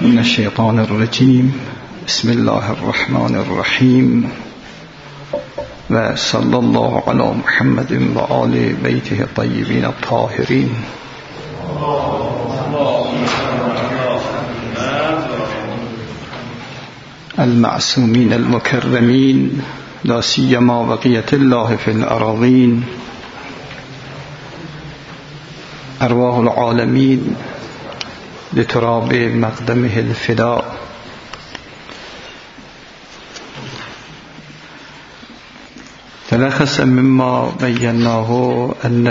من الشيطان الرجيم. بسم الله الرحمن الرحيم، وصلى الله على محمد وآل بيته الطيبين الطاهرين. المعصومين المكرمين، لا سيما بقية الله في الأراضين. أرواح العالمين لتراب مقدمه الفداء. تلخص مما بيناه أن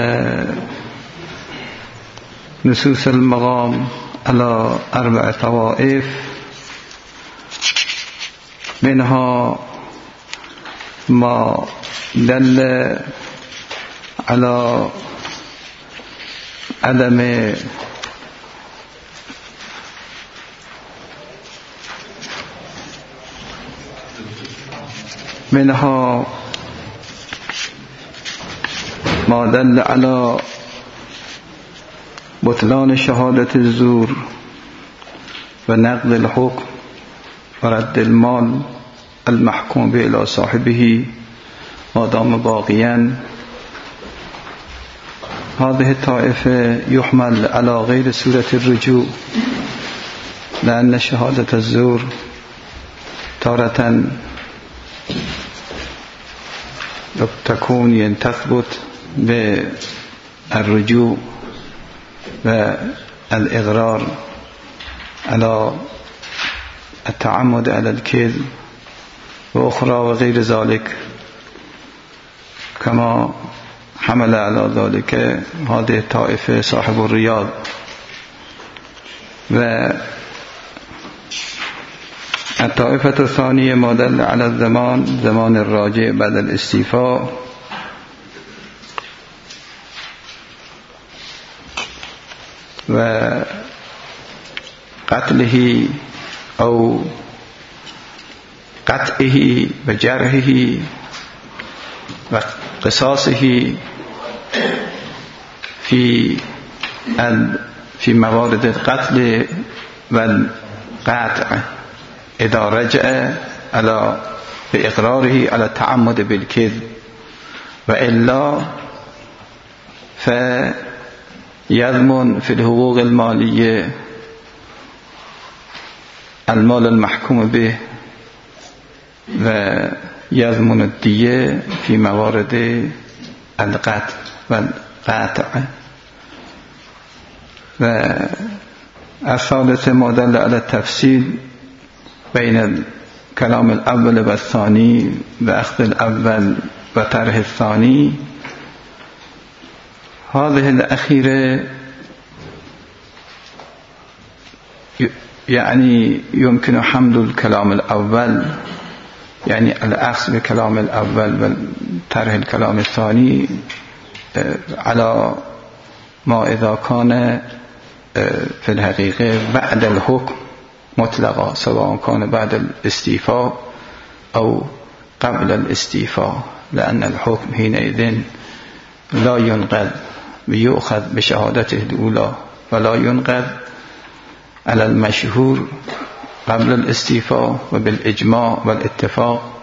نصوص المقام على 4 طوائف، منها ما دل على عدم منها ما دل على بطلان شهادة الزور ونقض الحكم ورد المال المحكوم به إلى صاحبه ما دام باقيا. هذه الطائفة يحمل على غير صورة الرجوع، لأن شهادة الزور تارة تكون تثبت بالرجوع والإغرار على التعمد على الكذب، وأخرى وغير ذلك، كما حمل على ذلك هذه الطائفة صاحب الرياض. والطائفة الثانية ما دل على زمان الراجع بعد الاستيفاء، وقتله أو قطعه وجرحه وقصاصه في موارد القتل والقطع إذا رجع على بإقراره على التعمد بالكذب، وإلا فيضمن في الحقوق المالية المال المحكوم به، ويضمن الدية في موارد القتل والقطع. والثالث ما دل على التفصيل بين الكلام الأول والثاني، وأخذ الأول وطرح الثاني. هذه الأخيرة يعني يمكن حمل الكلام الأول، يعني الأخذ بكلام الأول وطرح الكلام الثاني على ما إذا كان في الحقيقة بعد الحكم مطلقا، سواء كان بعد الاستيفاء أو قبل الاستيفاء، لأن الحكم حينئذ لا ينقض ويؤخذ بشهادته الأولى، ولا ينقض على المشهور قبل الاستيفاء وبالإجماع والاتفاق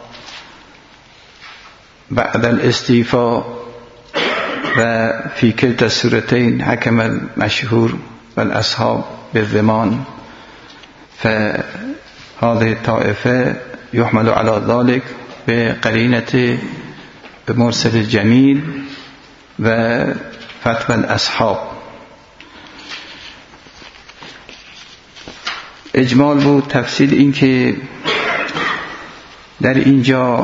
بعد الاستيفاء. وفي كلتا السورتين حكم المشهور والأصحاب بالضمان. فهذه الطائفة يحمل على ذلك بقرينة مرسل الجميل وفتوى الأصحاب. اجمال بود. تفصیل این که در اینجا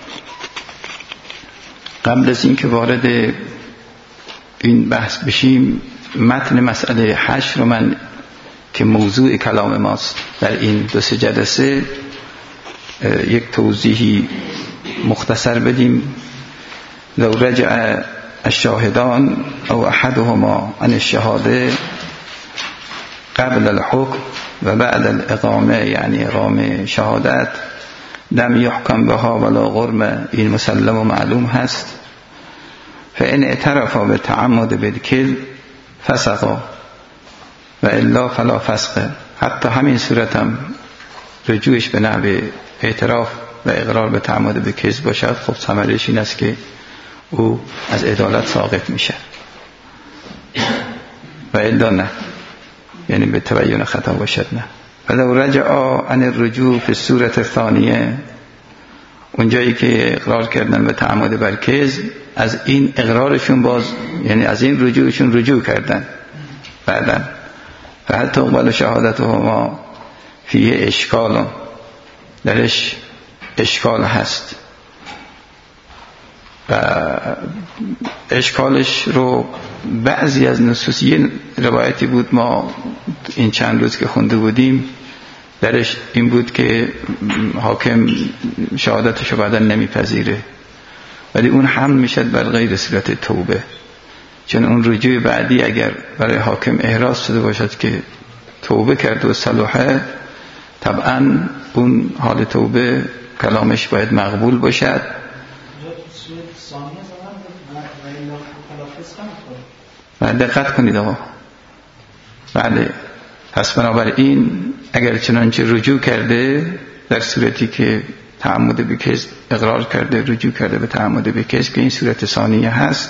قبل از این که وارد این بحث بشیم، متن مسئله 8 رو من که موضوع کلام ماست در این 2-3 جلسه یک توضیحی مختصر بدیم. لو رجع الشاهدان او احدهما عن الشهاده قبل الحكم و بعد الاقامه، یعنی اقامه شهادت، لم يحكم بها ولا غرم، این مسلم و معلوم هست. فإن اعترفا به تعمد بالکذب فسقا و الا فلا فسق. حتی همین صورت هم رجوعش به نحو اعتراف و اقرار به تعمد به کذب باشد، خب ثمرش این است که او از عدالت ساقط میشه و الا نه، یعنی به تبیین خطا باشد نه. ولو رجع عن الرجوع فی الصورت الثانیه، اونجایی که اقرار کردن به تعمد بر کذب، از این اقرارشون باز، یعنی از این رجوعشون رجوع کردن بعداً، فهل تقبل شهادتهما فیه اشکال، درش اشکال هست و اشکالش رو بعضی از نصوص، یه روایتی بود ما این چند روز که خونده بودیم درش این بود که حاکم شهادتش رو بعدا نمیپذیره، ولی اون حمل میشد بر غیر صورت توبه، چون اون رجوع بعدی اگر برای حاکم احراز شده باشد که توبه کرد و صلاحه، طبعا اون حال توبه کلامش باید مقبول باشد. دقت کنید آقا. بله، پس بنابراین اگر چنانچه رجوع کرده در صورتی که تعمد به کذب اقرار کرده، رجوع کرده به تعمد به کذب، که این صورت ثانیه هست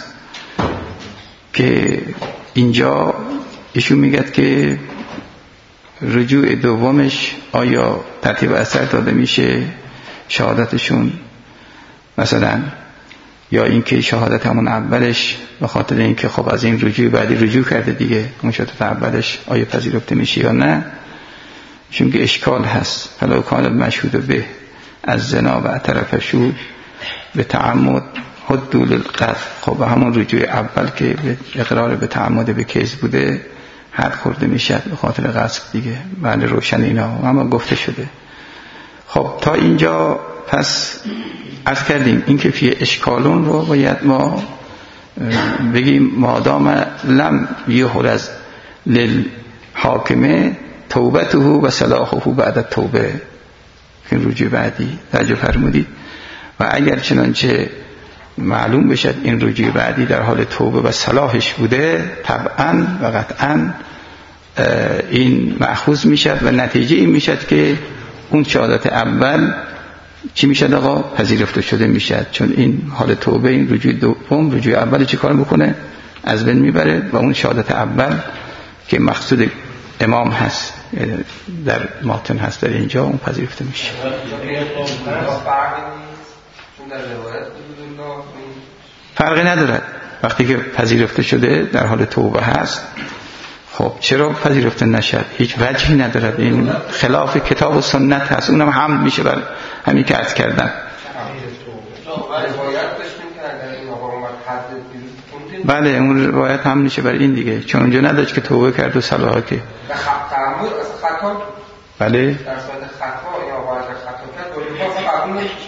که اینجا ایشون میگه که رجوع دومش آیا ترتیب اثر داده میشه شهادتشون مثلا، یا اینکه شهادت همون اولش به خاطر اینکه خب از این رجوع بعدی رجوع کرده دیگه، اون شهادت اولش آیا پذیرفته میشه یا نه، چون که اشکال هست. فلو کان المشهود به از زنا و اعترف شهود به تعمد حدود القذف، خب همون رجوع اول که به اقرار به تعمد به کذب بوده حد خورده میشه به خاطر قذف دیگه. بله روشن اینا اما گفته شده. خب تا اینجا پس عرض کردیم این که فی اشکالون رو باید ما بگیم مادام لم یحرز للحاکمه توبته و صلاحه بعد توبه، این رجوع بعدی توجه فرمودید. و اگر چنانچه معلوم بشد این رجوع بعدی در حال توبه و صلاحش بوده، طبعا و قطعا این مأخوذ میشد و نتیجه این میشد که اون شهادت اول چی میشد آقا؟ پذیرفته شده میشد، چون این حال توبه، این رجوع دوم رجوع اول چی کار میکنه؟ از بین میبره و اون شهادت اول که مقصود امام هست در ماتن هست در اینجا اون پذیرفته میشه. فرقی ندارد وقتی که پذیرفته شده در حال توبه هست. خب چرا پذیرفته نشد؟ هیچ وجهی ندارد، این خلاف کتاب و سنت هست، اونم حمل میشه بر همین که عرض کردم. بله اون روایت هم میشه بر این دیگه، چون اونجا نداشت که توبه کرد و صلاحه که خطا. بله در صورت خطا یا باید خطا کرد ولی خواست قبول نمیشه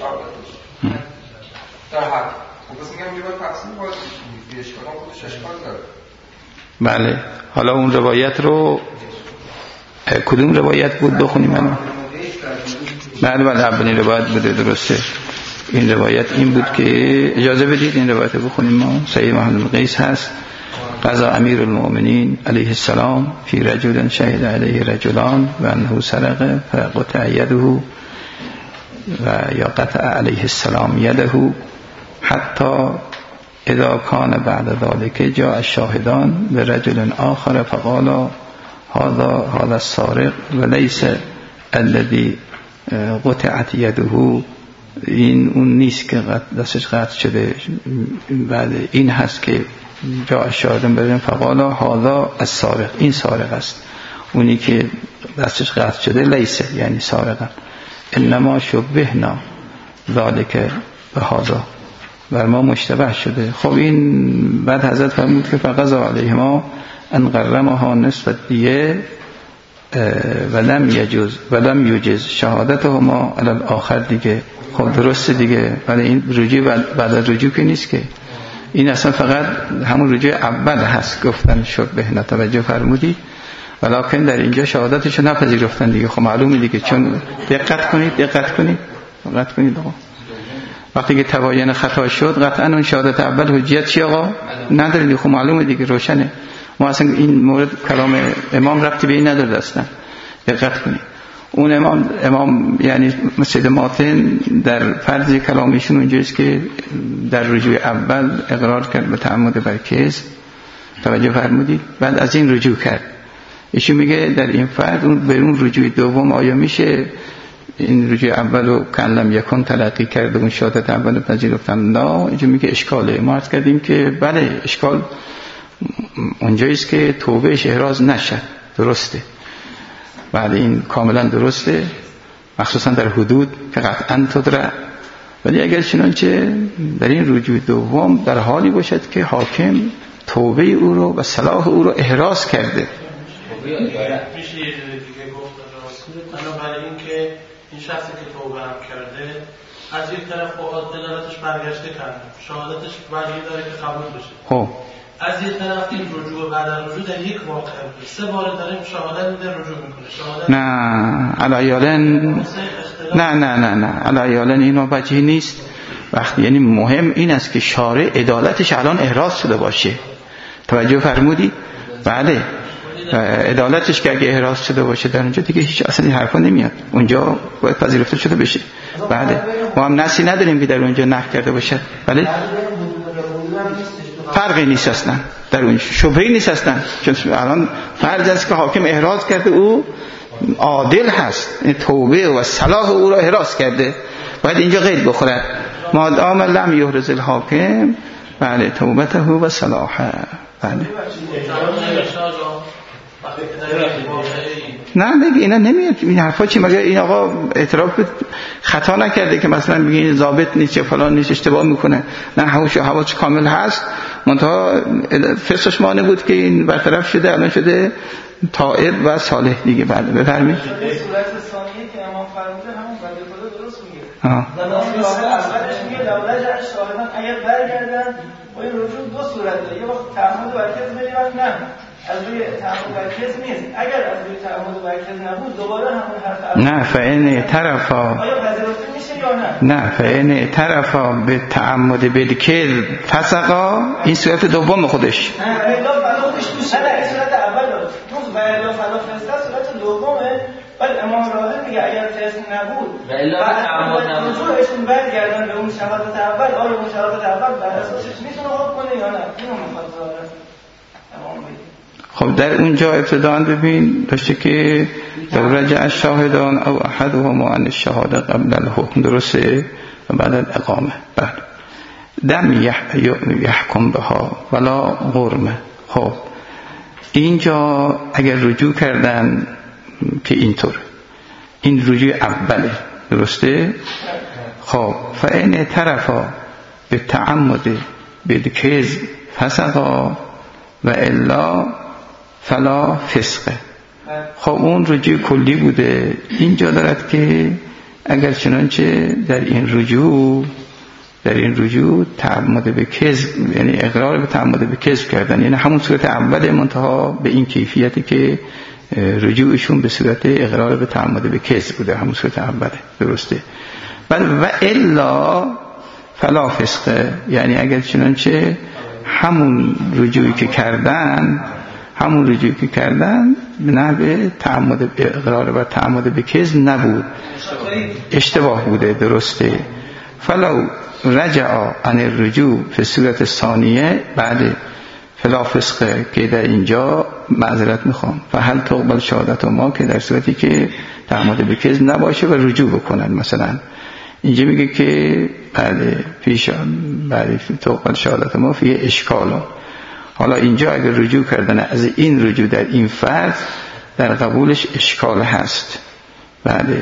در حد خب بس میگم میباید تقسیم باید بیشکالان خودش اشکال داره. بله حالا اون روایت رو کدوم روایت بود بخونیم منو؟ بله اولین روایت بوده، درسته. این روایت این بود که اجازه بدید این روایت رو بخونیم ما. صحیح محمد بن قیس هست: قضا امیر المؤمنین علیه السلام فی رجل شهد علیه رجلان و انه سرق فقطع یده و یا قطع علیه السلام یده حتی اذا کان بعد ذلك جاء الشاهدان برجل آخر فقال هذا السارق وليس الذي قطعت یده. این اون نیست که دستش قطع شده، بعد این هست که جا الشاهدان برن فقال هذا السارق، این سارق است، اونی که دستش قطع شده لیسه یعنی سارقا. انما شبهنا ذلك بهذا، بر ما مشتبه شده. خب این بعد حضرت فرمود که فقضا علیهما ان غرمها نصف الدیه ولم یجز شهادتهما علی الاخر دیگه. خب درسته دیگه، ولی این رجوع بعد از رجوع که نیست که، این اصلا فقط همون رجوع اول هست. گفتن شبهنا توجه فرمودی، ولیکن در اینجا شهادتشو نپذیرفتن دیگه. خب معلومه دیگه، چون دقت کنید آقا، وقتی که تباین خطا شد قطعا اون شهادت اول حجیت چی آقا؟ نداره. خب معلومه دیگه، روشنه. ما اصلا این مورد کلام امام ربطی به این نداره اصلا، دقت کنید. اون امام یعنی سید ماتن در فرض کلامیشون اونجاست که در رجوع اول اقرار کرد به تعمد بر کذب، توجه فرمودید، بعد از این رجوع کرد. ایشون میگه در این فرض به اون رجوع دوم آیا میشه این رجوع اولو کلم یکن تلقی کرده اون شهادت اول پذیرفتم؟ نه. اینجا میگه اشکاله. ما عرض کردیم که بله اشکال اونجاییست که توبهش احراز نشد، درسته، بعد این کاملا درسته، مخصوصا در حدود که قطعا تدرع. ولی اگر چنانچه در این رجوع دوم در حالی باشد که حاکم توبه او رو و صلاح او رو احراز کرده. میشه دیگه گفت برای این که این شخصی که توبه هم کرده از یک طرف دلالتش برگشته کرده، شهادتش وجهی داره که قبول بشه، خب از یک طرف این رجوع بعد از رجوع در یک واقعه 3 بار داره شهادت میده، رجوع میکنه شهادت نه علایالن اینو وجهی نیست. وقتی یعنی مهم این است که شارع عدالتش الان احراز شده باشه، توجه فرمودی؟ بله عدالتش که اگه احراز شده باشه در اونجا دیگه هیچ اصلا این حرفا نمیاد، اونجا باید پذیرفته شده بشه. بله ما هم نسی نداریم که در اونجا نقد کرده باشد. بله فرقی نیست اصلا، در اون شبهه‌ای نیست اصلا، چون الان فرض است که حاکم احراز کرده او عادل هست، توبه و صلاح او را احراز کرده، باید اینجا قید بخورد مادام لم یحرز الحاکم بله توبته و صلاحه. بله نه بگی اینا نمیاد این حرفا چی، مگر این آقا اعتراف خطا نکرده که مثلا بگی این ضابط نیست چه فلان نیست اشتباه میکنه، نه حواس کامل هست، منتها فسقش مانع بود که این برطرف شده، الان شده تائب و صالح دیگه. بعد بفرمایید صورت ثانیه که امام فرموده همون بنده خدا درست میگه. اولش میگه لولج شاهدان اگر برگردن و این رجوع 2 صورت داره، یه وقت تعمد و برکز میگه، وقت نه از روی تعمد و برکز نیست. اگر از روی تعمد و برکز نبود دوباره همون حرف نه فإن طرفا آیا پذیرفته میشه یا نه؟ نه فإن طرفا به تعمد بالکذب فسقا، این صورت دوم خودش. نه الا فلاحش تو این صورت اول داره، تو الا فلاح صورت دومه. ولی امام راضی میگه اگر فسق نبود و الا تعمد نبود رجوعشون برگردن به اون شهادت اول، آیا اون شهادت اول بر اساسش میتونه حکم کنه یا نه؟ اینو میخواد امام بگه. خب در اونجا ابتداً ببین داشته که لو رجع الشاهدان او احدهما عن الشهاده قبل الحکم، درسته، و بعد الاقامه بعد دم یحکم بها ولا غرمه. خب اینجا اگر رجوع کردن که اینطور این رجوع اوله، درسته، خب فإن طرفا به تعمد بالکذب فسقا و الا فلا فسقه. خب اون رجوع کلی بوده، اینجا دارد که اگر چنانچه در این رجوع تعمد به کذب، یعنی اقرار به تعمد به کذب کردن، یعنی همون صورت اول منتها به این کیفیتی که رجوعشون به صورت اقرار به تعمد به کذب بوده، همون صورت اوله، درسته. و الا فلا فسقه، یعنی اگر چنانچه همون رجوعی که کردن به نحو تعمد اقرار بر تعمد به کذب نبود، اشتباه بوده، درسته. فلو رجع عن الرجوع فی صورت ثانیه بعد فلا فسقه که در اینجا معذرت میخوام فهل تقبل شهادت ما، که در صورتی که تعمد به کذب نباشه و رجوع بکنن. مثلا اینجا میگه که بعد تقبل شهادت ما فی اشکال. حالا اینجا اگر رجوع کردن از این رجوع در این فرض در قبولش اشکال هست. بله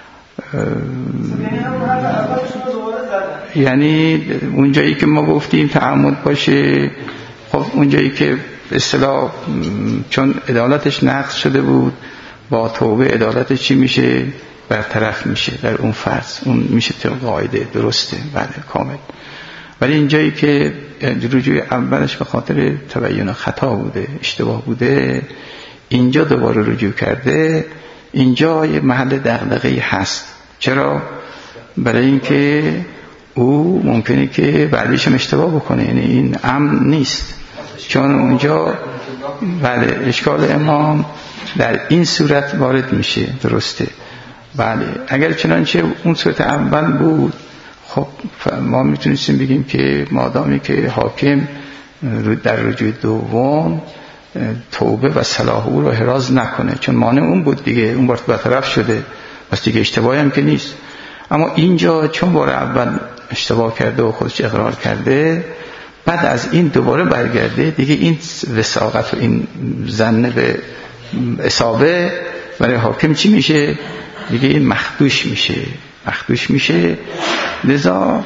یعنی اونجایی که ما گفتیم تعمد باشه، خب اونجایی که اصطلاح چون عدالتش نقض شده بود با توبه عدالتش چی میشه؟ برطرف میشه در اون فرض، اون میشه طبق قاعده، درسته، بله کامل. ولی اینجایی که رجوع اولش به خاطر تبیین خطا بوده، اشتباه بوده، اینجا دوباره رجوع کرده، اینجا یه محل دغدغه‌ای هست. چرا؟ برای اینکه او ممکنه که بعدش هم اشتباه بکنه، یعنی این امن نیست. چون اونجا بله اشکال امام در این صورت وارد میشه. درسته بله. اگر چنانچه اون صورت اول بود خب ما میتونستیم بگیم که مادامی که حاکم در رجوع دوم توبه و صلاح او رو حراز نکنه، چون مانع اون بود دیگه، اون بار برطرف شده، پس دیگه اشتباهی هم که نیست. اما اینجا چون بار اول اشتباه کرده و خودش اقرار کرده، بعد از این دوباره برگرده دیگه، این وساقت و این ظن به اصابه برای حاکم چی میشه دیگه؟ این مخدوش میشه. لذا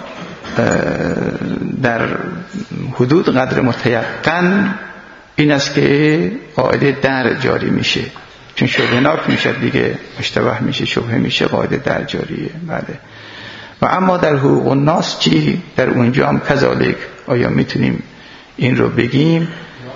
در حدود قدر متیقن این است که قاعده در جاری میشه، چون شبهناک میشه دیگه، اشتباه میشه، شبهه میشه، قاعده در جاریه. بله. و اما در حقوق الناس چی؟ در اونجا هم کذالک. آیا میتونیم این رو بگیم؟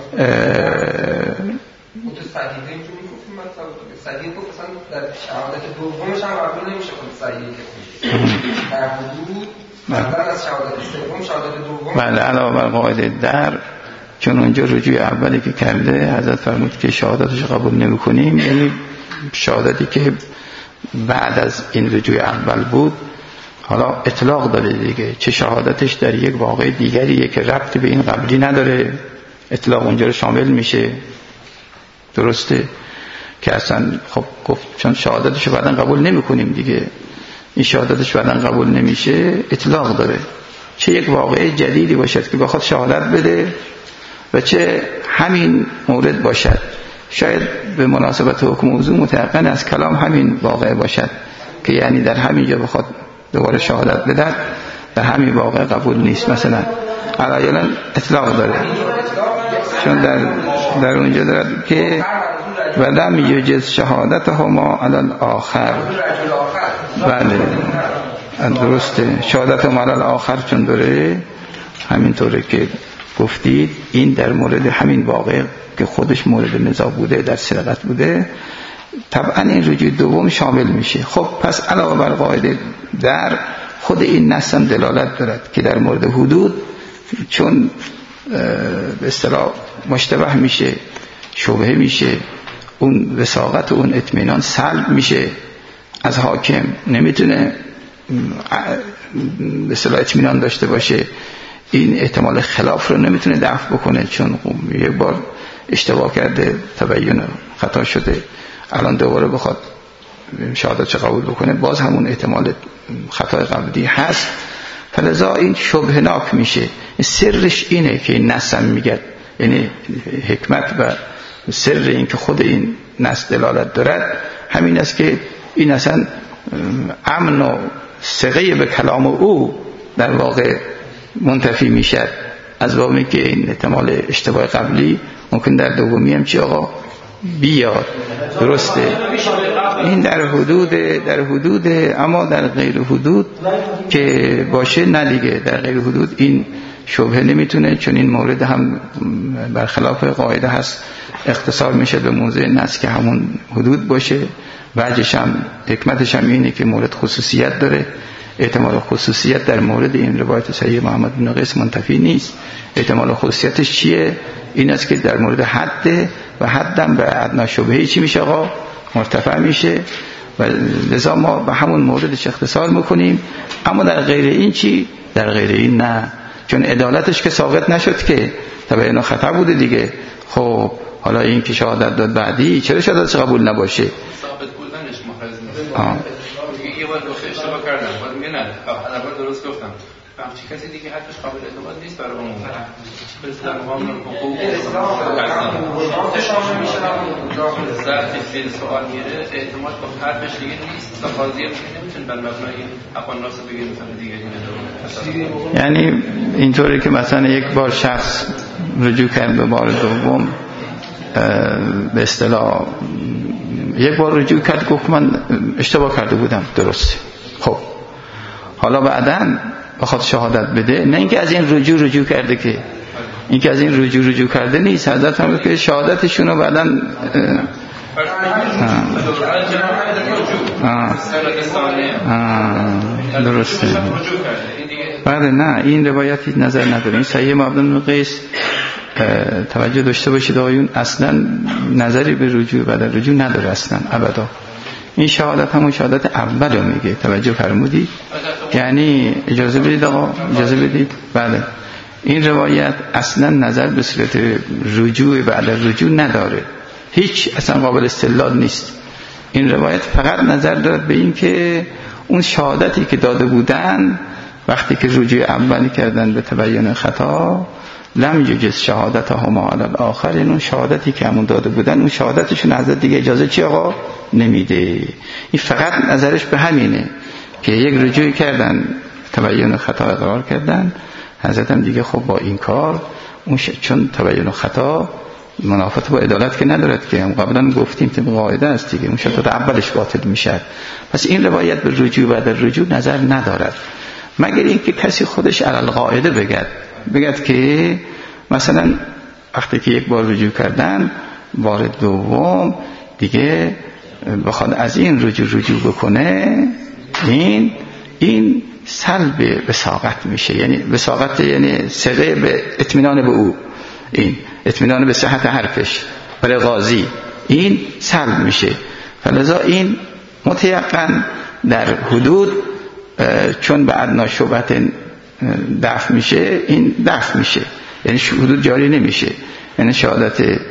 صحیح گفت مثلا در شهادت دومش هم قبول نمیشه خود صحیح که در حدود بعد از شهادت سوم شهادت دوم بله علاوه بر قاعده در، چون اونجا رجوع اولی که کرده حضرت فرمود که شهادتش قبول نمی‌کنیم، یعنی شهادتی که بعد از این رجوع اول بود حالا اطلاق داده دیگه، چه شهادتش در یک واقع دیگریه که ربطی به این قبلی نداره، اطلاق اونجا رو شامل میشه. درسته که اصلا خب گفت چون شهادتش رو بعداً قبول نمی کنیم دیگه، این شهادتش بعداً قبول نمیشه، اطلاق داره، چه یک واقعه جدیدی باشد که بخواد شهادت بده و چه همین مورد باشد. شاید به مناسبت حکم موضوع متيقن از کلام همین واقعه باشد که یعنی در همین جا بخواد دوباره شهادت بده، در همین واقعه قبول نیست. مثلا علایلا اطلاق داره، چون در اونجا داره که ولم یجز شهادتهما علی الاخر. بله درسته، شهادتهما علی الاخر چون داره همینطوره که گفتید، این در مورد همین واقع که خودش مورد نزاع بوده، در سرقت بوده، طبعا این رجوع دوم شامل میشه. خب پس علاوه بر قاعده در، خود این نص هم دلالت دارد که در مورد حدود چون به اصطلاح مشتبه میشه، شبهه میشه، اون وثاقت و اون اطمینان سلب میشه از حاکم، نمیتونه به اصطلاح اطمینان داشته باشه، این احتمال خلاف رو نمیتونه دفع بکنه، چون یک بار اشتباه کرده، تبیین خطا شده، الان دوباره بخواد شهادتش قبول بکنه، باز همون احتمال خطای قبلی هست. فلذا این شبهناک میشه. سرش اینه که این نص هم میگه، یعنی حکمت و سر این که خود این نص دلالت دارد همین است که این اصلا امن و ثقه به کلام او در واقع منتفی میشه، از بابی که این احتمال اشتباه قبلی ممکن در دومی هم چی آقا بیاد. درسته، این در حدود اما در غیر حدود که باشه نه دیگه، در غیر حدود این شبهه نمیتونه، چون این مورد هم برخلاف قاعده هست، اختصار میشه به موضع نص که همون حدود باشه. وجهش هم حکمتش هم اینه که مورد خصوصیت داره، احتمال خصوصیت در مورد این روایت صحیح محمد بن قیس منتفی نیست. احتمال خصوصیتش چیه؟ این است که در مورد حد و حدم به ادنا شبهه چی میشه آقا؟ مرتفع میشه، و لذا ما به همون موردش اختصار میکنیم. اما در غیر این چی؟ در غیر این نه، چون عدالتش که ثابت نشد که تبعین خطا بوده دیگه. خب حالا این که شهادت داد بعدی چرا شهادتش قبول نباشه؟ ثابت بودنش محرز میگه یه بار دوسته اشتباه کردم، بعد میگه نه اول درست گفتم، همچی کسی دیگه حدش قابل اعتماد نیست برای اون در مقام حقوق ذاتی فیل سوال میره، اعتماد با حرفش دیگه نیست، قاضی هم نمیتونه بر مبنای حق الناس بگه مثلا دیگری نداره. یعنی اینطوری که مثلا یک بار شخص رجوع کرد به بار دوم، به اصطلاح یک بار رجوع کرد گفت من اشتباه کرده بودم، درسته. خب حالا بعداً بخواد شهادت بده، نه اینکه از این رجوع کرده، که اینکه از این رجوع کرده نیست. حضرت فرمود که شهادتشون رو بعداً درسته. بله نه این روایتی نظر نداره، این صحیح محمد بن قیس توجه داشته باشید آقایون، اصلا نظری به رجوع بعد رجوع نداره اصلا ابدا. این شهادت همون شهادت اول رو میگه، توجه فرمودید؟ یعنی اجازه بدید آقا، اجازه بدید. بله، این روایت اصلا نظر به صورت رجوع بعد رجوع نداره، هیچ اصلا قابل استدلال نیست. این روایت فقط نظر دارد به این که اون شهادتی که داده بودن وقتی که رجوع اولی کردن به تبیین خطا، لم یجز شهادتهما علی الاخر، اون شهادتی که همون داده بودن اون شهادتشون حضرت دیگه اجازه چی آقا نمیده. این فقط نظرش به همینه که یک رجوع کردن تبیین خطا اقرار کردن، حضرت هم دیگه خب با این کار اون چون تبیین خطا منافات با عدالت که ندارد که هم قبلا گفتیم طبق قاعده است دیگه، اون شهادت اولش باطل میشه. پس این روایت به رجوع بعد رجوع نظر ندارد، مگر اینکه کسی خودش علی القاعده بگد که مثلا وقتی که یک بار رجوع کردن بار دوم دیگه بخواد از این رجوع بکنه، این سلب وثاقت میشه، یعنی وثاقت یعنی ثقه به اطمینان به او، این اطمینان به صحت حرفش برای قاضی این سلب میشه. فلذا این متیقن در حدود چون به ادنا شبهت دفع میشه، این دفع میشه، یعنی حدود جاری نمیشه، یعنی شهادت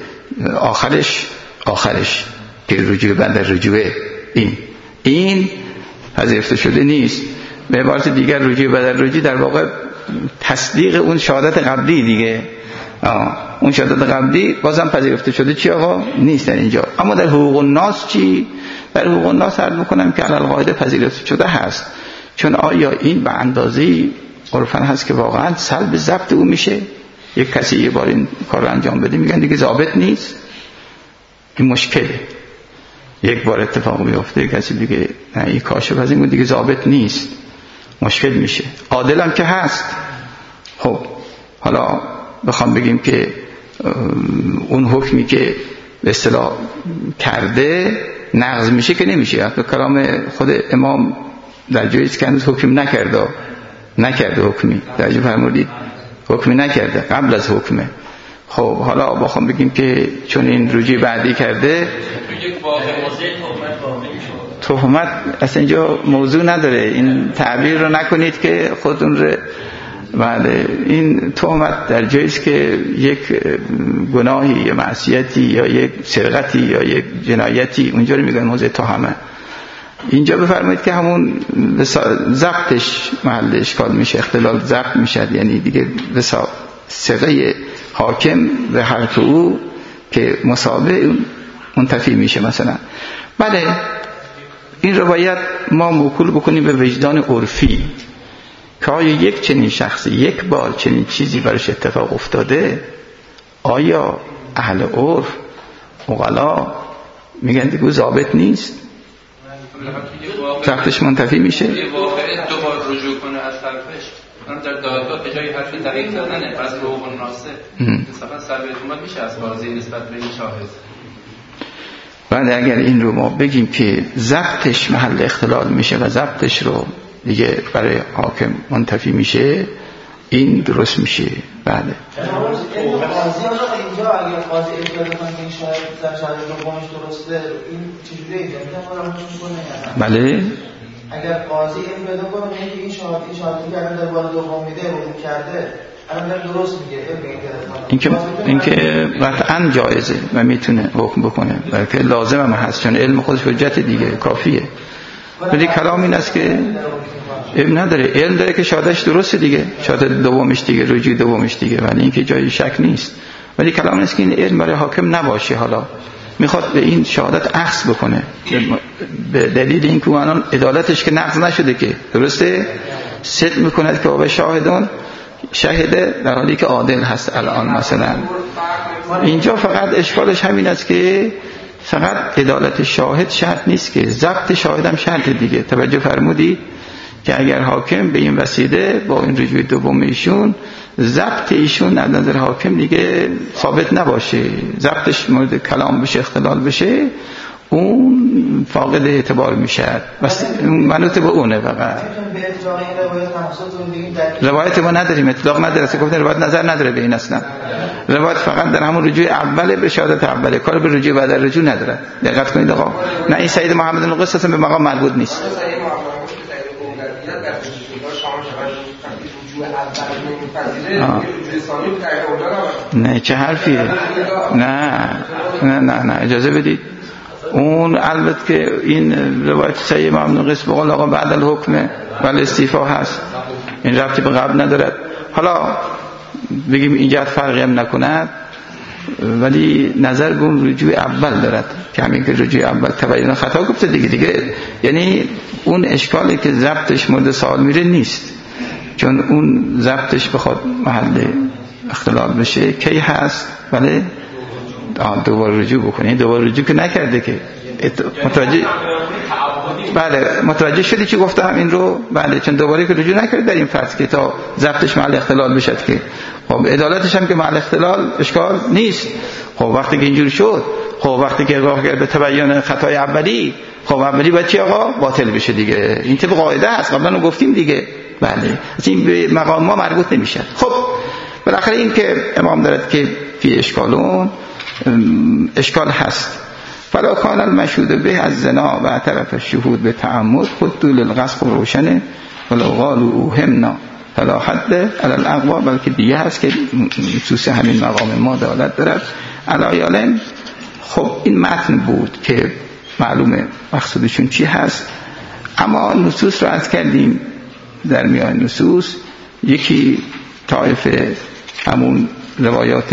آخرش که رجوع بعد رجوع این پذیرفته شده نیست. به عبارت دیگر رجوع بعد رجوع در واقع تصدیق اون شهادت قبلی دیگه، اون شهادت قبلی بازم پذیرفته شده چی آقا نیست در اینجا. اما در حقوق الناس چی؟ در حقوق الناس عرض میکنم که علی القاعده پذیرفته شده هست، چون آیا این به اندازه‌ای عرفاً هست که واقعا سلب ضبط او میشه؟ یک کسی یه بار این کار رو انجام بده میگن دیگه ضابط نیست، این مشکله. یک بار اتفاق میفته کسی دیگه نه این کاشف از این دیگه ضابط نیست، مشکل میشه. عادل هم که هست، خب حالا بخوام بگیم که اون حکمی که به اصطلاح کرده نقض میشه که نمیشه. حتی کلام خود امام در جایی که هنوز حکم نکرده حکمی درجه فرمودید حکمی نکرده قبل از حکمه. خب حالا بخوام بگیم که چون این رجوع بعدی کرده تهمت اصلا اینجا موضوع نداره، این تعبیر رو نکنید که خودتون رو بعد این تهمت در جایی است که یک گناهی یا معصیتی یا یک سرقتی یا یک جنایتی اونجا رو میگن موضوع تهمه. اینجا بفرمایید که همون ضبطش محل اشکال میشه، اختلال ضبط میشه، یعنی دیگه ثقه حاکم به حرف او که مصابه منتفی میشه مثلا. بله این روایت ما موکول بکنیم به وجدان عرفی که آیا یک چنین شخصی یک بار چنین چیزی برش اتفاق افتاده، آیا اهل عرف عقلا میگن دیگه ضابط نیست، ضبطش منتفی میشه؟ یه واقعه دو بار رجوع کنه از طرفش، من در دادگاه به جای حرف دقیق زدنه از حقوق الناسه مثلا سلب اعتماد میشه از قاضی نسبت به این شاهد. بعد اگر این رو ما بگیم که ضبطش محل اختلال میشه و ضبطش رو دیگه برای حاکم منتفی میشه، این درست میشه. بله اینجا اگر قاضی اجازه کنه این شاهد دومش درسته، این چجوریه اینجا میتونه بله اگر قاضی این بده کنه که این شاهدی که در بار دوم میده حکم کرده الان درست میگه، این که قطعا جایزه و میتونه حکم بکنه، بلکه لازم هم هست چون علم خودش حجت دیگه کافیه. ولی کلام این است که علم نداره، علم داره که شهادتش درسته دیگه، شهادت دومش دیگه، رجوع دومش دیگه، ولی این که جای شک نیست. ولی کلام این است که این علم برای حاکم نباشه، حالا میخواد به این شهادت اخذ بکنه به دلیل اینکه اون عدالتش که نقض نشده که درسته، صدق میکند که بابا شاهدان شهده در حالی که عادل هست. الان مثلا اینجا فقط اشکالش همین است که فقط عدالت شاهد شرط نیست که ضبط شاهد هم شرط دیگه. توجه فرمودید که اگر حاکم به این وسیله با این رجوع دوم ایشون ضبط ایشون از نظر حاکم دیگه ثابت نباشه، ضبطش مورد کلام بشه، اختلال بشه، اون فاقد اعتبار میشه، بس منوط به اونه. فقط روایت ما نداریم، اطلاق نداره، گفتن روایت نظر نداره به این اصلا. روایت فقط در همون رجوع اوله به شهادت اوله، کار به رجوع بعد رجوع نداره. دقت کنید آقا، نه این سید محمد بن قیس اصلا به مقام مربوط نیست. نه چه حرفیه؟ نه اجازه بدید. اون البته که این روایت سید محمد بن قیس بقول آقا بعد الحکم ولی استیفا هست، این ربطی به قبل ندارد. حالا بگیم اینجا فرقی هم نکند، ولی نظر به اون رجوع اول دارد که همین که رجوع اول تبیین خطا گفته دیگه، یعنی اون اشکالی که ضبطش مورد سوال میره نیست، چون اون ضبطش بخواد محل اختلاف بشه کی هست؟ بله دوباره رجوع بکنه. دوباره رجوع که نکرده که متوجه شدی چی گفتم این رو؟ بله، چون دوباره که رجوع نکرده در این فرض که تا ضبطش محل اختلال بشه که خب عدالتش هم که محل اختلال اشکال نیست. خب وقتی که اینجور شد، خب وقتی که راه کرد به تبیین خطای اولی، خب اولی باید چی آقا؟ باطل بشه دیگه. این طبق قاعده است، قبلا رو گفتیم دیگه. بله، این به مقام ما مربوط نمیشه. خب بالاخره این که امام دارد که فی اشکالون اشکال هست. فلا کان المشهود به از زنا و طرف الشهود به تعمد خود طول القصد روشنه ولو قالوا اوهمنا فلا حد علی الاقوا، بلکه دیگه هست که نصوص همین مقام ما دلالت دارد. علایالن خب این متن بود که معلومه مقصودشون چی هست، اما نصوص رو عرض کردیم. در میان نصوص یکی طایفه همون روایات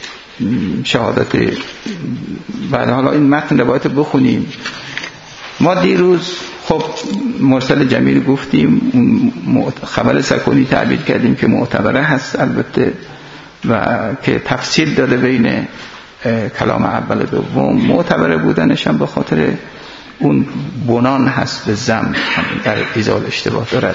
شهادت، بعد حالا این متن روایت بخونیم. ما دیروز خب مرسل جمیل گفتیم، خبر سکونی تعبیر کردیم که معتبره هست البته، و که تفصیل داده بین کلام اول دوم. معتبره بودنش هم به خاطر اون بنان هست به ضم در ایزال اشتباه دارد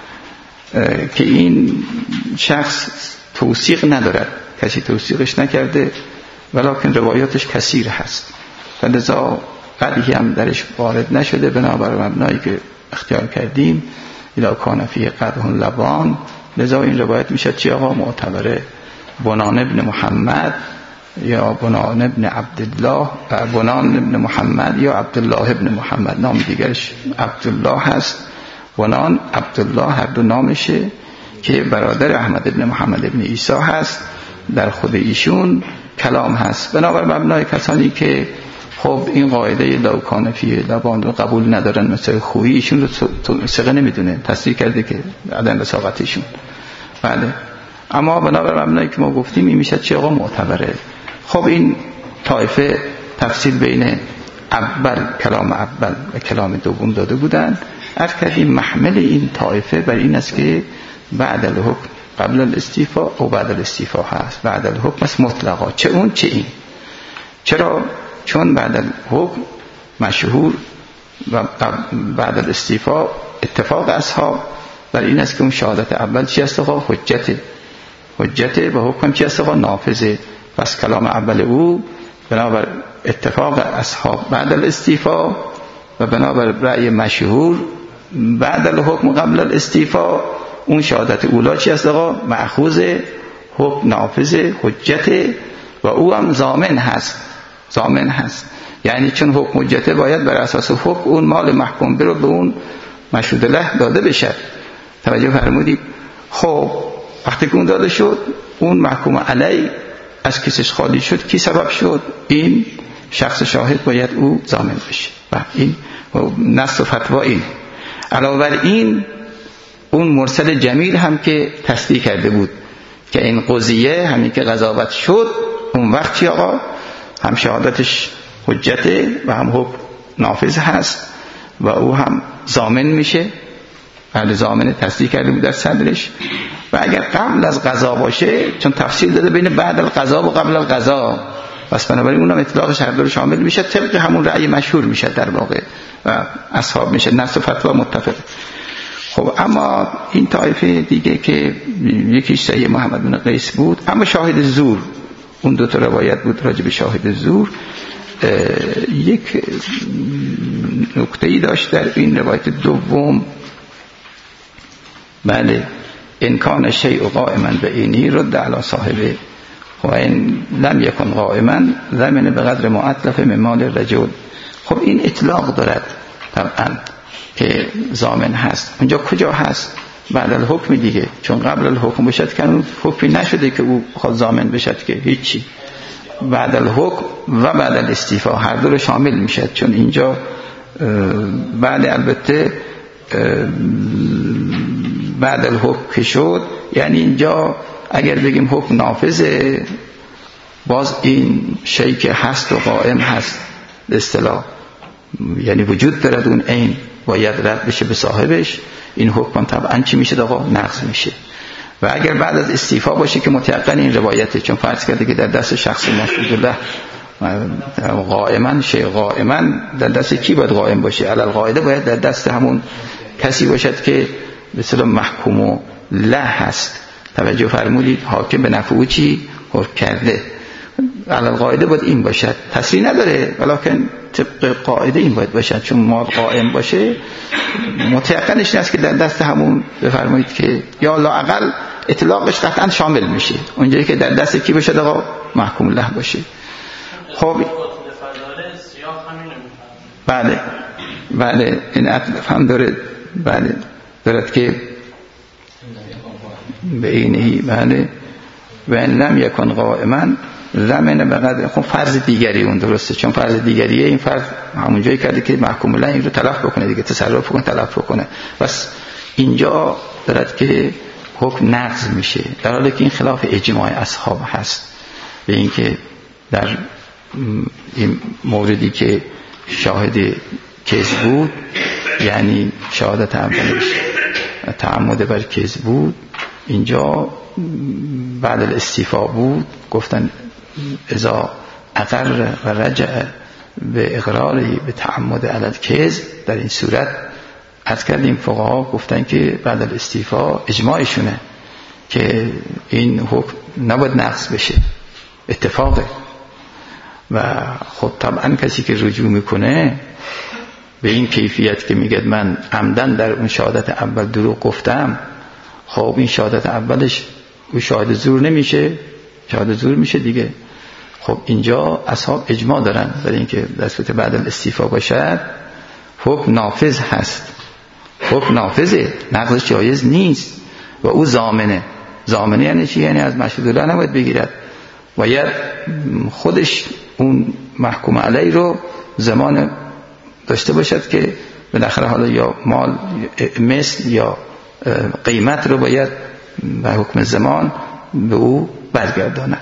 که این شخص توثیق ندارد، کسی توثیقش نکرده، ولکن روایاتش کثیر هست، فلذا قدحی هم درش وارد نشده. بنابر مبنایی که اختیار کردیم اذا کان فی قدح لبان، لذا این روایت میشه چی آقا؟ معتبره. بنان ابن محمد یا بنان ابن عبدالله، بنان ابن محمد یا عبدالله ابن محمد، نام دیگرش عبدالله هست. بنان عبدالله هر دو نامشه که برادر احمد ابن محمد ابن عیسی هست، در خود ایشون کلام هست. بنابر مبنای کسانی که خب این قاعده لو کان فی لبان رو قبول ندارن، مثل خویی، ایشون رو ثقه نمیدونه، تصدیق کرده که عدم وثاقتشون. بله، اما بنابر مبنایی که ما گفتیم این میشه چه آقا؟ معتبره. خب این طایفه تفصیل بین اول کلام اول و کلام دوم داده بودن. عرض کردیم محمل این طایفه بر این است که بعد الحکم قبل الاستیفاء و بعد الاستیفاء هست. بعد الحکم است مطلقا، چه اون چه این. چرا؟ چون بعد الحکم مشهور و بعد الاستیفاء اتفاق اصحاب بر این است که اون شهادت اول چی است آقا؟ حجته و حکم چی است آقا؟ نافذه. پس کلام اول او بنابر اتفاق اصحاب بعد الاستیفاء و بنابر رأی مشهور بعد الحکم قبل الاستیفاء، اون شهادت اولا چی است آقا؟ مأخوذ، حکم نافذ، حجت، و او هم ضامن هست. یعنی چون حکم حجته باید بر اساس حکم اون مال محکوم به رو به اون مشهود له داده بشه. توجه فرمودید؟ خب وقتی که اون داده شد، اون محکوم علی از کیسش خالی شد. کی سبب شد؟ این شخص شاهد باید او ضامن بشه. و این نص و فتوا این. علاوه بر این اون مرسل جمیل هم که تصدیق کرده بود که این قضیه همین که قضاوت شد، اون وقت چی آقا؟ هم شهادتش حجته و هم حکم نافذ هست و او هم ضامن میشه. بعد ضامن تصدیق کرده بود در صدرش. و اگر قبل از قضا باشه، چون تفصیل داده بین بعد القضا و قبل القضا، پس بنابراین اونم اطلاقش هر دو شامل میشه، طبق همون رأی مشهور میشه در واقع و اصحاب میشه، نص و فتوا متفق. خب اما این طایفه دیگه که یکیش سید محمد بن قیس بود، اما شاهد زور، اون دو تا روایت بود راجع به شاهد زور. یک نکته‌ای داشت در این روایت دوم، بله، ان کان شیء قائما بعینی رد علی صاحبه. و این لم یکن قائما ضمن به قدر ما اتلف من مال الرجل. خب این اطلاق دارد طبعا که ضامن هست. اونجا کجا هست؟ بعد الحکم دیگه، چون قبل الحکم باشد که اون حکمی نشده که او خود ضامن بشد که هیچی. بعد الحکم و بعد الاستیفا هر دو رو شامل میشد، چون اینجا بعد البته بعد الحکم که شد، یعنی اینجا اگر بگیم حکم نافذه، باز این شیء که هست و قائم هست به اصطلاح، یعنی وجود دارد، اون عین باید رد بشه به صاحبش. این حکم طبعا چی میشه آقا؟ نقض میشه. و اگر بعد از استیفا باشه که متيقن این روایته، چون فرض کرده که در دست شخص مشهود الله قائما، شیء قائما در دست کی باید قائم باشه؟ علی القاعده باید در دست همون کسی باشد که به اصطلاح محکوم له هست. توجه فرمودید؟ حاکم به نفع او چی حکم کرده. علی القاعده باید این باشد، تصریح نداره، ولکن طبق قاعده این باید باشد، چون ما قائم باشه متيقنش نیست که در دست همون بفرمایید که یا لااقل اطلاقش قطعا شامل میشه اونجایی که در دست کی باشه آقا؟ محکوم له باشه. خب بله این اطلاف هم داره، بله دارد که به اینهی بله و ان لم یکن قائما ضمن به قدر. خب فرض دیگری اون درسته، چون فرض دیگریه این فرض همون جایی کرده که محکوم له این رو تلف بکنه دیگه، تصرف کنه تلف بکنه. بس اینجا دارد که حکم نقض میشه، در حالی که این خلاف اجماع اصحاب هست به این که در این موردی که شاهد کذب بود، یعنی شهادت اولش تعمد بر کذب بود، اینجا بعد الاستیفا بود، گفتن اذا اقر و رجع به اقراری به تعمد علی الکذب، در این صورت عرض کردیم فقها گفتن که بعد الاستیفا اجماعشونه که این حکم نباید نقض بشه، اتفاقه. و خب طبعا کسی که رجوع میکنه به این کیفیت که میگه من عمدن در اون شهادت اول دروغ گفتم، خب این شهادت اولش او شاهد زور نمیشه، شاهد زور میشه دیگه. خب اینجا اصحاب اجماع دارن برای اینکه دستور بعد الاستیفا باشد حکم نافذ هست، حکم نافذه، نقضش جایز نیست و او ضامنه. ضامنه یعنی چی؟ یعنی از مشهود الله نباید بگیرد، باید خودش اون محکوم علی رو زمان داشته باشد که بالاخره حالا یا مال مثل یا قیمت رو باید به حکم زمان به او برگردانه.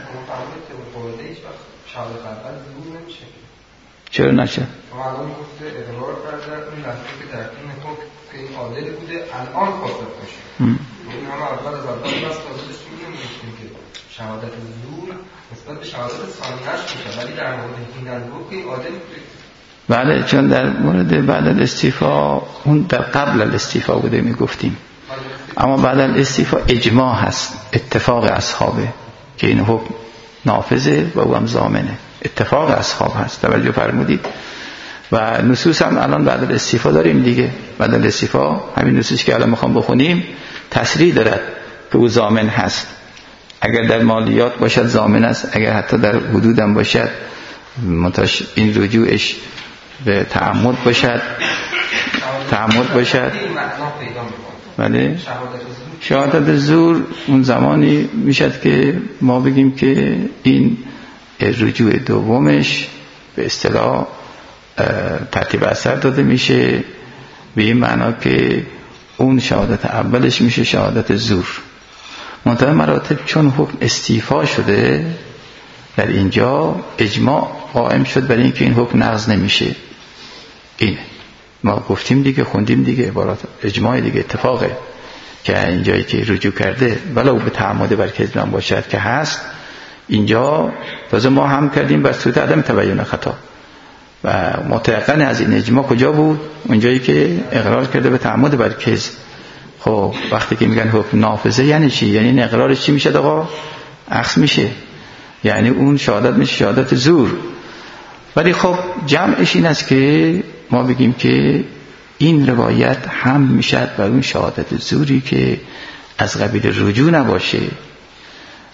چرا نشه؟ معلوم گفته اقرار کرده این لحظه که در این حکم که این عادل بوده الان خواستد باشه. این همه اول از اول بس تازهش میگیم که شهادت زور نسبت به شهادت ثانیه‌اش میشه، ولی در مورد این حکم این عادل بوده. بله، چون در مورد بعد الاستیفا اون در قبل الاستیفا بوده میگفتیم، اما بعد الاستیفا اجماع هست، اتفاق اصحابه که این حکم نافذه و او هم ضامنه، اتفاق اصحاب هست. توجه فرمودید؟ و نصوص هم الان بعد الاستیفا داریم دیگه. بعد الاستیفا همین نصوصی که الان میخوام بخونیم تصریح دارد که او ضامن هست. اگر در مالیات باشد ضامن است، اگر حتی در حدود هم باشد منتش این رجوعش به تعمد باشد، تعمد باشد. بله، شهادت زور اون زمانی میشد که ما بگیم که این رجوع دومش به اصطلاح ترتیب اثر داده میشه، به این معنا که اون شهادت اولش میشه شهادت زور. منتهی مراتب چون حکم استیفا شده در اینجا اجماع قائم شد برای اینکه این حکم نقض نمیشه. اینه ما گفتیم دیگه، خوندیم دیگه، عبارات اجماع دیگه، اتفاقه که اینجایی که رجوع کرده ولو به تعمد بر کذب باشد که هست، اینجا تازه ما هم کردیم بر صورت عدم تبیین خطا و متيقن از این اجماع کجا بود؟ اونجایی که اقرار کرده به تعمد بر کذب. خب وقتی که میگن حکم نافذه یعنی چی؟ یعنی این اقرارش چی میشه آقا؟ عکس میشه، یعنی اون شهادت میشه شهادت زور. ولی خب جمعش این است که ما بگیم که این روایت هم میشد بر اون شهادت زوری که از قبیل رجوع نباشه،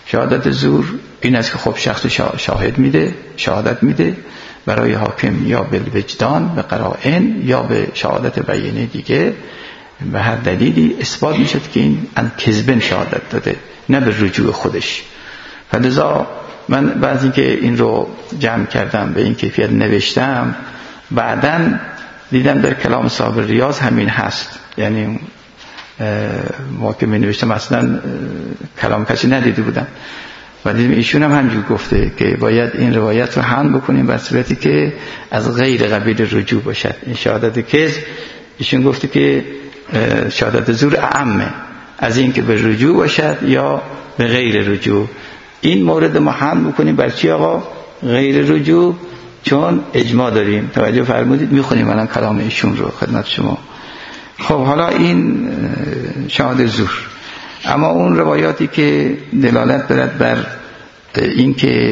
شهادت زور این است که خب شخص شاهد میده، شهادت میده برای حاکم یا بالوجدان به قرائن یا به شهادت بیانیه دیگه، به هر دلیلی اثبات میشد که این ان کذبن شهادت داده، نه به رجوع خودش. فلذا من بعضی که این رو جمع کردم به این کیفیت نوشتم، بعداً دیدم در کلام صاحب ریاض همین هست. یعنی ما که می نوشتم اصلا کلام کسی ندیده بودم و دیدم ایشون هم همینجور گفته که باید این روایت رو حمل بکنیم بر صورتی که از غیر قبیل رجوع باشد. این شهادت کذب ایشون گفته که شهادت زور اعمه از این که به رجوع باشد یا به غیر رجوع. این مورد ما حمل بکنیم بر چی آقا؟ غیر رجوع، چون اجماع داریم. توجه فرمودید؟ میخونیم الان کلام ایشون رو خدمت شما. خب حالا این شهادت زور. اما اون روایاتی که دلالت دارد بر این که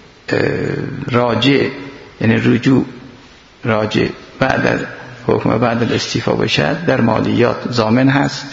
راجع یعنی رجوع راجع بعد از حکم بعد از استیفا باشد، در مالیات ضامن هست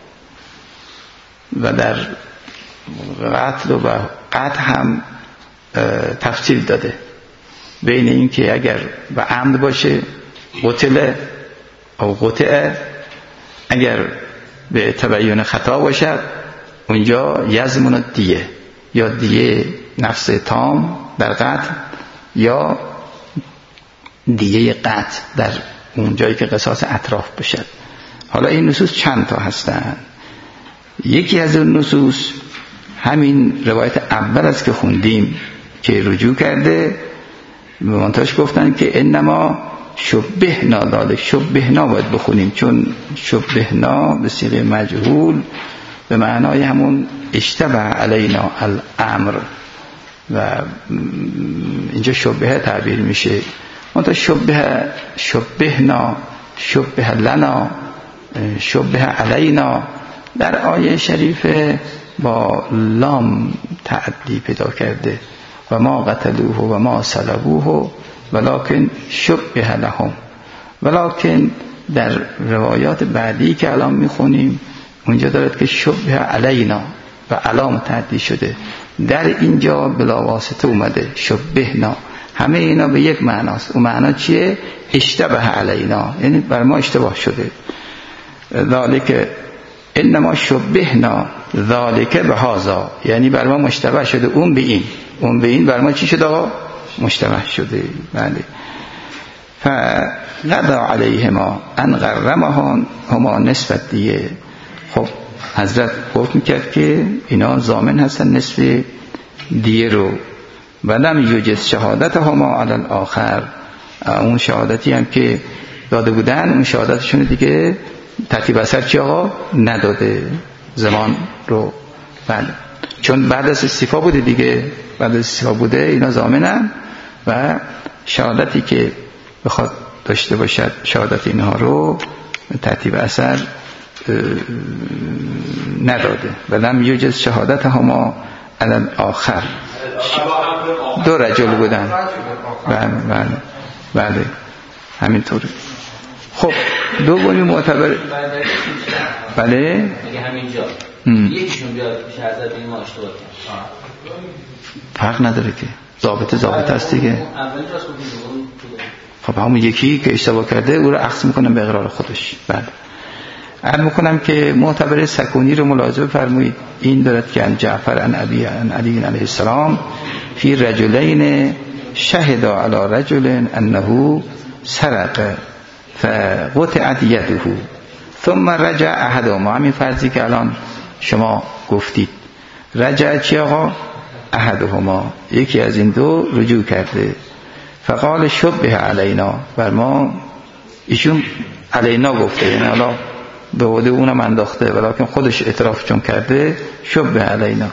و در قتل و قطع هم تفصیل داده بین این که اگر به عمد باشه قتل او قطعه، اگر به تبیین خطا باشد اونجا یزمون دیه، یا دیه نفس تام در قتل یا دیه قطع در اون جایی که قصاص اطراف باشد. حالا این نصوص چند تا هستند. یکی از اون نصوص همین روایت اول است که خوندیم که رجوع کرده، منتهاش گفتن که انما شبهنا ذالک. شبهنا باید بخونیم چون شبهنا به صيغه مجهول به معنای همون اشتبه علینا الامر و اینجا شبهه تعبیر میشه. منتها شبهنا شبه لنا شبه علینا در آیه شریفه با لام تعدی پیدا کرده و ما قتلوه و ما صلبوه ولکن شبه لهم. ولکن در روایات بعدی که الان میخونیم اونجا دارد که شبه علینا و علام تعدی شده، در اینجا بلا واسطه اومده شبهنا. همه اینا به یک معناست. اون معنا چیه؟ اشتبه علینا، یعنی بر ما اشتباه شده. ذالک انما شبهنا ذالک بهذا، یعنی بر ما مشتبه شده اون به این، اون به این بر ما چی شده آقا؟ مشتبه شده. بله. فقضا علیهما ان غرمها هما نصف دیه. خب حضرت حکم کرد که اینا ضامن هستن نصف دیه رو. ولم یوجد شهادت هما علی الاخر. اون شهادتی هم که داده بودن اون شهادتشون دیگه ترتیب اثر چی آقا؟ نداده زمان رو. بله، چون بعد از استیفا بوده دیگه، بعد از استیفا بوده اینا ضامنن و شهادتی که بخواد داشته باشد شهادت اینها رو ترتیب اثر نداده. ولم یوجد شهادت هما علی الاخر. دو رجل بودن. بله بله همینطوره. خب دومی معتبر بله میگه همینجا یکیشون بیاد پیش حضرت این ما اشتباه کرد، فرق نداره که ضابط است دیگه. خب همون یکی که اشتباه کرده او رو اخذ میکنم به اقرار خودش. بله عرض میکنم که معتبر سکونی رو ملاحظه فرمایید. این دارد که ان جعفر ان ابی ان علی علیه السلام فی رجلین شهد علی رجل انه سرق فقطعت یده ثم رجع احدهما. همین فرضی که الان شما گفتید، رجع چی آقا؟ احدهما، یکی از این دو رجوع کرده. فقال شبه علینا، بر ما ایشون علینا گفته، یعنی حالا به وعده اونم انداخته ولیکن خودش اعتراف چون کرده شبه علینا.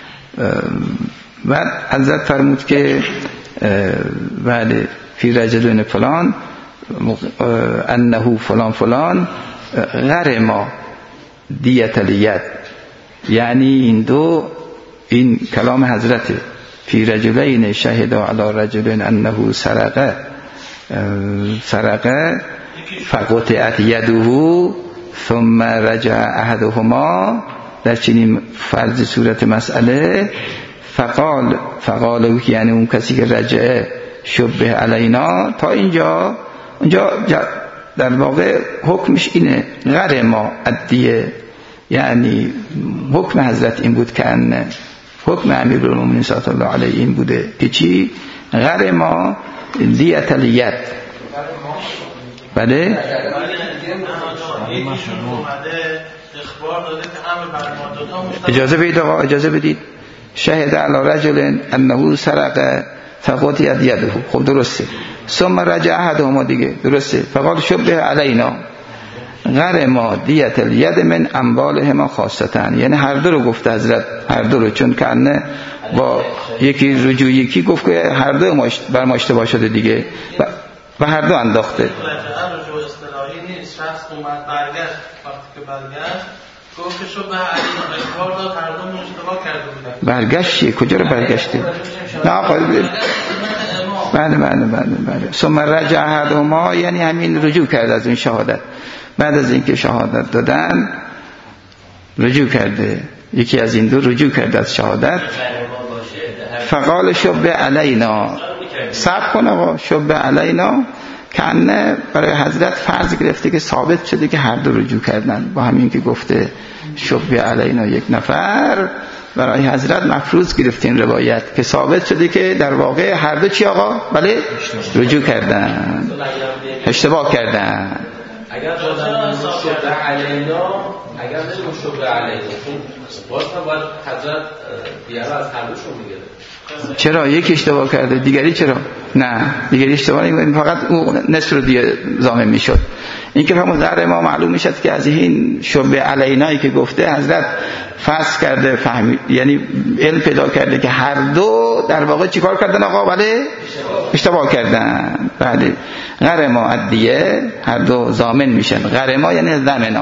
بعد حضرت فرمود که بله فی رجلین فلان انه فلان فلان غرما دیت الید، یعنی این دو، این کلام حضرت فی رجلین شهد علی رجلین انه سرقه فقطعت یده ثم رجع احدهما، در چنین فرض صورت مسئله فقال یعنی اون کسی که رجع شبه علینا تا اینجا در واقع حکمش اینه غیر ما ادیه، یعنی حکم حضرت این بود که حکم امیرالمومنین صلی الله علیه این بوده که چی؟ غیر ما دیت الید. بله اجازه بدید شهد علی رجل انه سرق فقطعت یده. خب درسته. ثم رجع احدهما دیگه درسته. فقال شبه علینا غیر ما دیت الید من اموالهما خاصتا، یعنی هر دو رو گفته حضرت، هر دو رو، چون کنه با یکی رجوع یکی گفت که هر دو بر ما اشتباه شده دیگه و هر دو انداخته. رجع رجوع اصطلاحی نیست، شخص اومد برگشت، وقتی که برگشت گفت که شبه علینا اخبار داد هر دو اشتباه کرده بودن. برگشت کجا رو برگشته؟ نه بله. ثم رجع احدهما یعنی همین رجوع کرد از این شهادت، بعد از اینکه شهادت دادن رجوع کرده، یکی از این دو رجوع کرده از شهادت. فقال شبه علینا، صبر کن آقا، شبه علینا کنه برای حضرت فرض گرفته که ثابت شده که هر دو رجوع کردن، با همین که گفته شبه علینا یک نفر، برای حضرت مفروض گرفته این روایت که ثابت شده که در واقع هر دو چی آقا؟ بله رجوع کردن، اشتباه کردن. اگر شبه علینا، اگر نمیگم شبه علینا، باز هم باید حضرت بیاره از هر دوشون میگیره. چرا یک اشتباه کرده دیگری چرا؟ نه دیگری اشتباه نمیگه، فقط اون نصف رو دیگه ضامن میشد. این که همون ذره ما معلوم میشد که از این شبه علینایی که گفته حضرت فصل کرده، فهمید، یعنی علم پیدا کرده که هر دو در واقع چیکار کردن آقا؟ بله اشتباه کردن. بله غیر ما ادیه، هر دو ضامن میشن. غیر ما یعنی ضمنا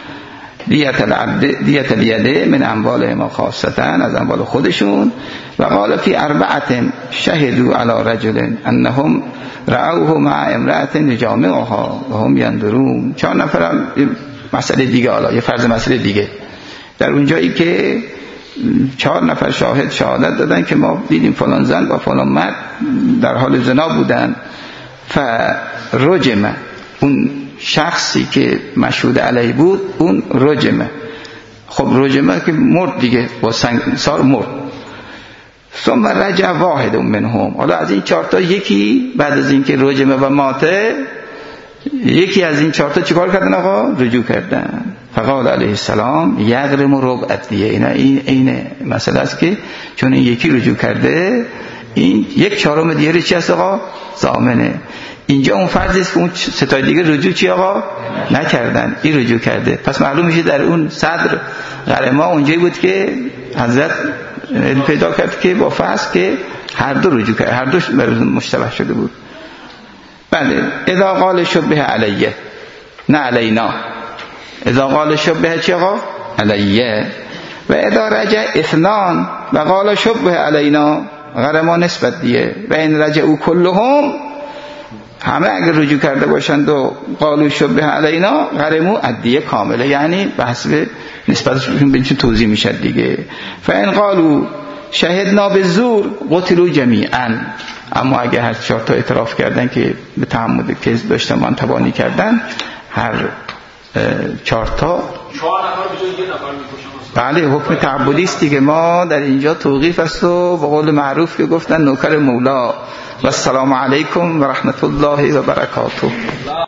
دیت الیده من اموال ما خاصتا، از اموال خودشون. و قال فی اربعه شهدوا علی رجل انهم رأوه مع امرأة یجامعها و هم ينظرون. 4 نفرم مسئله دیگه، حالا یه فرض مسئله دیگه در اونجایی که 4 نفر شهادت دادن که ما دیدیم فلان زن با فلان مرد در حال زنا بودن. فرجمه، اون شخصی که مشهود علیه بود اون رجمه. خب رجمه که مرد دیگه، با سنگسار مرد. ثم رجع واحد منهم، حالا از این 4 تا یکی بعد از اینکه رجمه و ماته، یکی از این 4 تا چیکار کردن آقا؟ رجوع کردن. فقال علیه السلام یغرم ربع الدیه. این مسئله است که چون این یکی رجوع کرده، این 1/4 دیگه چی است آقا؟ ضامنه. اینجا اون فرضی است که اون 3 تا دیگه رجوع چی آقا؟ نکردن، این رجوع کرده. پس معلوم میشه در اون صدر غرما اونجایی بود که حضرت پیدا کرد که با فرض که هر دو رجوع کرد، هر دوش مشتبه شده بود. بله اذا قال شبه علیه نه علینا، اذا قال شبه چی آقا؟ علیه. و اذا رجع اثنان و قال شبه علینا غرما نسبت دیه. و این رجعوا کلهم، همه اگر رجوع کرده باشند و قالوا شبه علینا غرمو ادیه کامله، یعنی بحث به نسبتشون به چه توضیح میشه دیگه. فان قالوا شهدنا بالزور قتلوا جمیعا. اما اگه هر 4 تا اعتراف کردن که به تعمد کذب داشتن منتبانی کردن، هر 4 تا 4 نفر به جای 1 نفر میکشن. بله حکم تعبدی است دیگه. ما در اینجا توقیف است و به قول معروف که گفتن نوکر مولا. و السلام علیکم و رحمت الله و برکاته.